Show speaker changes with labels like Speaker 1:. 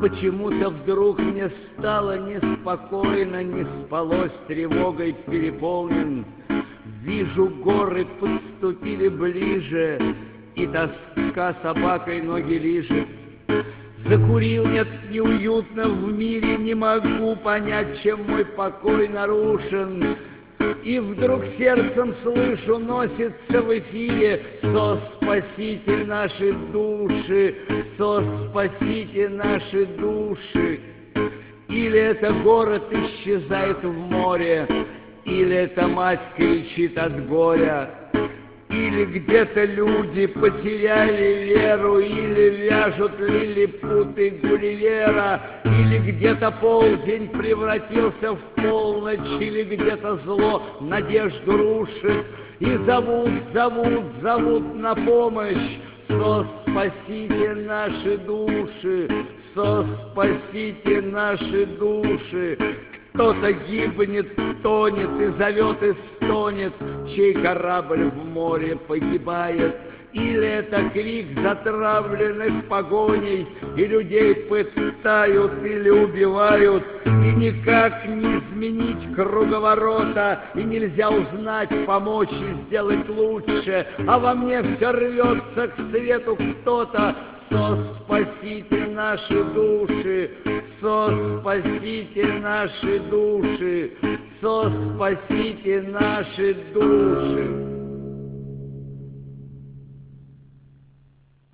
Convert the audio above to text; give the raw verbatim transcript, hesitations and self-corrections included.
Speaker 1: Почему-то вдруг мне стало неспокойно, не спалось, тревогой переполнен. Вижу, горы подступили ближе, и тоска собакой ноги лижет. Закурил, нет, неуютно в мире, не могу понять, чем мой покой нарушен. И вдруг сердцем слышу, носится в эфире: «Сос, спасите наши души, Сос, спасите наши души». Или это город исчезает в море, или это мать кричит от горя, или где-то люди потеряли веру, или вяжут лилипуты Гулливера, или где-то полдень превратился в полночь, или где-то зло надежду рушит. И зовут, зовут, зовут на помощь: «Сос, спасите наши души, Сос, спасите наши души». Кто-то гибнет, тонет и зовет и стонет, чей корабль в море погибает. Или это крик затравленных погоней, и людей пытают или убивают, и никак не изменить круговорота, и нельзя узнать, помочь и сделать лучше, а во мне все рвется к свету кто-то: «Сос, спасите наши души, Сос, спасите наши души, Сос, спасите наши души».